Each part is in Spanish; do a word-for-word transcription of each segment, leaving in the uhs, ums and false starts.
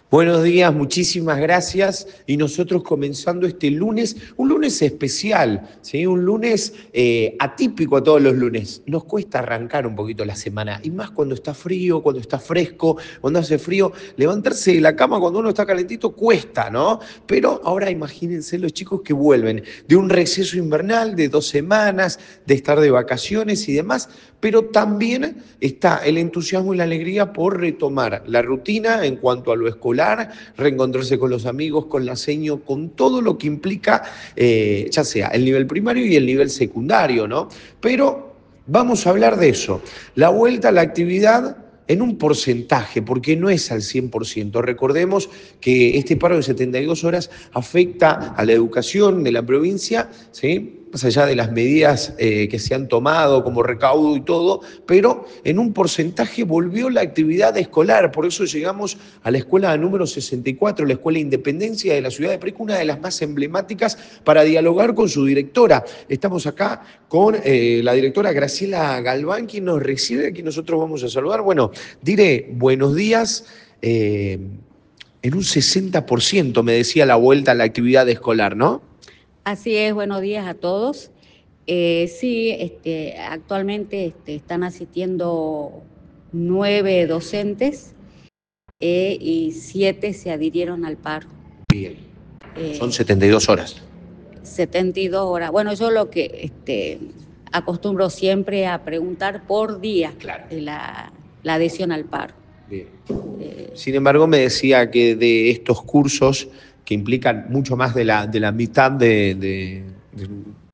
Buenos días, muchísimas gracias. Y nosotros comenzando este lunes, un lunes especial, ¿sí? Un lunes eh, atípico a todos los lunes. Nos cuesta arrancar un poquito la semana, y más cuando está frío, cuando está fresco, cuando hace frío. Levantarse de la cama cuando uno está calentito cuesta, ¿no? Pero ahora imagínense los chicos que vuelven de un receso invernal de dos semanas, de estar de vacaciones y demás, pero también está el entusiasmo y la alegría por retomar la rutina en cuanto a lo escolar, reencontrarse con los amigos, con la seño, con todo lo que implica, eh, ya sea el nivel primario y el nivel secundario, ¿no? Pero vamos a hablar de eso, la vuelta a la actividad en un porcentaje, porque no es al cien por ciento. Recordemos que este paro de setenta y dos horas afecta a la educación de la provincia, ¿sí? Más allá de las medidas eh, que se han tomado como recaudo y todo, pero en un porcentaje volvió la actividad escolar. Por eso llegamos a la escuela número sesenta y cuatro, la Escuela Independencia de la ciudad de Perico, una de las más emblemáticas, para dialogar con su directora. Estamos acá con eh, la directora Graciela Galván, quien nos recibe, aquí nosotros vamos a saludar. Bueno, diré buenos días. Eh, en un sesenta por ciento me decía la vuelta a la actividad escolar, ¿no? Así es, buenos días a todos. Eh, sí, este, actualmente este, están asistiendo nueve docentes eh, y siete se adhirieron al paro. Bien. Son setenta y dos horas. setenta y dos horas. Bueno, yo lo que este, acostumbro siempre a preguntar por día, claro, la, la adhesión al paro. Bien. Eh, Sin embargo, me decía que de estos cursos que implican mucho más de la, de la mitad de, de, de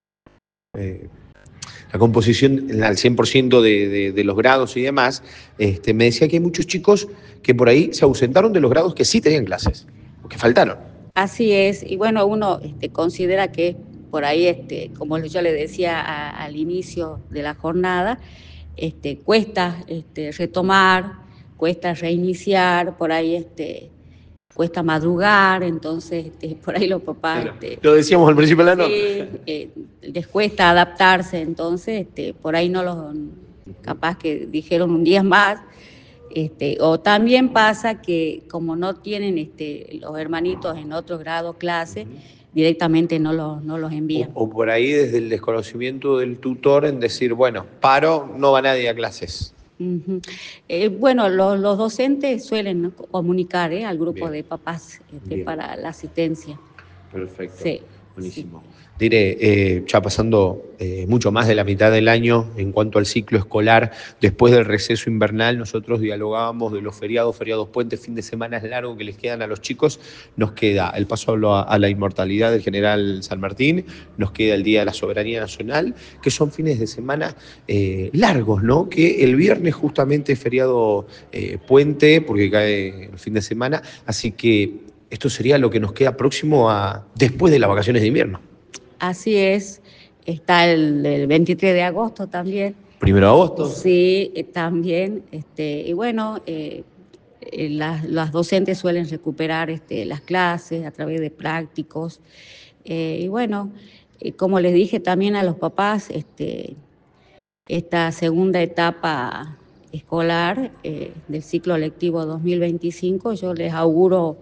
eh, la composición al cien por ciento de, de, de los grados y demás, este, me decía que hay muchos chicos que por ahí se ausentaron de los grados que sí tenían clases, o que faltaron. Así es, y bueno, uno este, considera que por ahí, este, como yo le decía a, al inicio de la jornada, este, cuesta este, retomar, cuesta reiniciar, por ahí este, cuesta madrugar, entonces este, por ahí los papás... Claro. Este, lo decíamos al principio de la nota. Sí, eh, les cuesta adaptarse, entonces este, por ahí no los... capaz que dijeron un día más. Este, o también pasa que como no tienen este, los hermanitos en otro grado clase, directamente no los, no los envían. O, o por ahí desde el desconocimiento del tutor en decir, bueno, paro, no va nadie a clases. Uh-huh. Eh, bueno, los, los docentes suelen comunicar eh, al grupo Bien. de papás este, para la asistencia. Perfecto. Sí. Buenísimo. Sí. Diré, eh, ya pasando eh, mucho más de la mitad del año en cuanto al ciclo escolar, después del receso invernal, nosotros dialogábamos de los feriados, feriados puentes, fin de semana largo que les quedan a los chicos. Nos queda el paso a, a la inmortalidad del general San Martín, nos queda el Día de la Soberanía Nacional, que son fines de semana eh, largos, ¿no? Que el viernes justamente es feriado eh, puente, porque cae el fin de semana, así que esto sería lo que nos queda próximo a después de las vacaciones de invierno. Así es, está el, el veintitrés de agosto también. ¿Primero de agosto? Sí, eh, también. Este, y bueno, eh, eh, las, las docentes suelen recuperar este, las clases a través de prácticos. Eh, y bueno, eh, como les dije también a los papás, este, esta segunda etapa escolar eh, del ciclo lectivo dos mil veinticinco, yo les auguro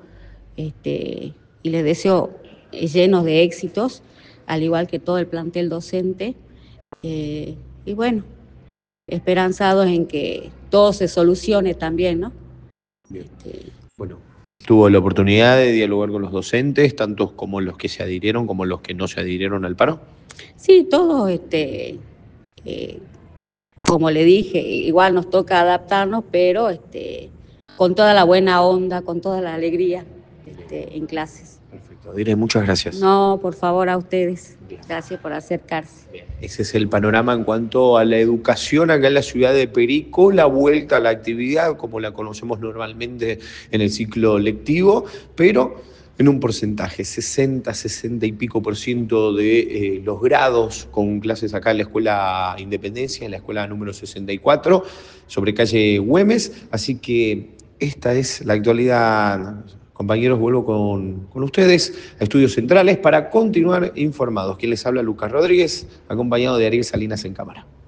este, y les deseo eh, llenos de éxitos, al igual que todo el plantel docente, eh, y bueno, esperanzados en que todo se solucione también, ¿no? Bien. Este... Bueno, tuvo la oportunidad de dialogar con los docentes, tantos como los que se adhirieron como los que no se adhirieron al paro. Sí, todos, este, eh, como le dije, igual nos toca adaptarnos, pero este, con toda la buena onda, con toda la alegría este, en clases. Perfecto, diré muchas gracias. No, por favor, a ustedes. Gracias por acercarse. Bien. Ese es el panorama en cuanto a la educación acá en la ciudad de Perico, la vuelta a la actividad como la conocemos normalmente en el ciclo lectivo, pero en un porcentaje, sesenta, sesenta y pico por ciento de eh, los grados con clases acá en la Escuela Independencia, en la escuela número sesenta y cuatro, sobre calle Güemes, así que esta es la actualidad. Compañeros, vuelvo con, con ustedes a Estudios Centrales para continuar informados. Quien les habla, Lucas Rodríguez, acompañado de Ariel Salinas en cámara.